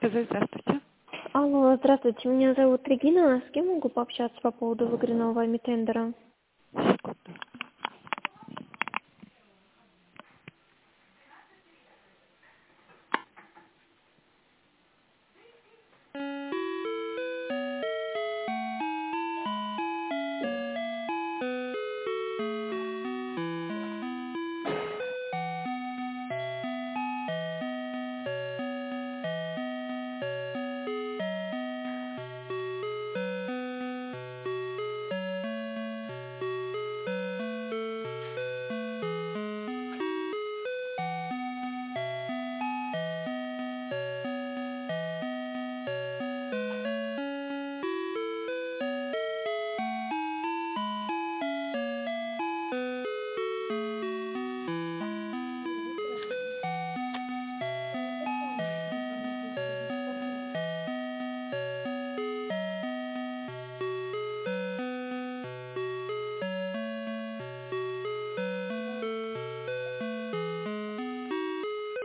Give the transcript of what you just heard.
сказать? Здравствуйте. Алло, здравствуйте, меня зовут Регина. С кем могу пообщаться по поводу выигранного вами тендера?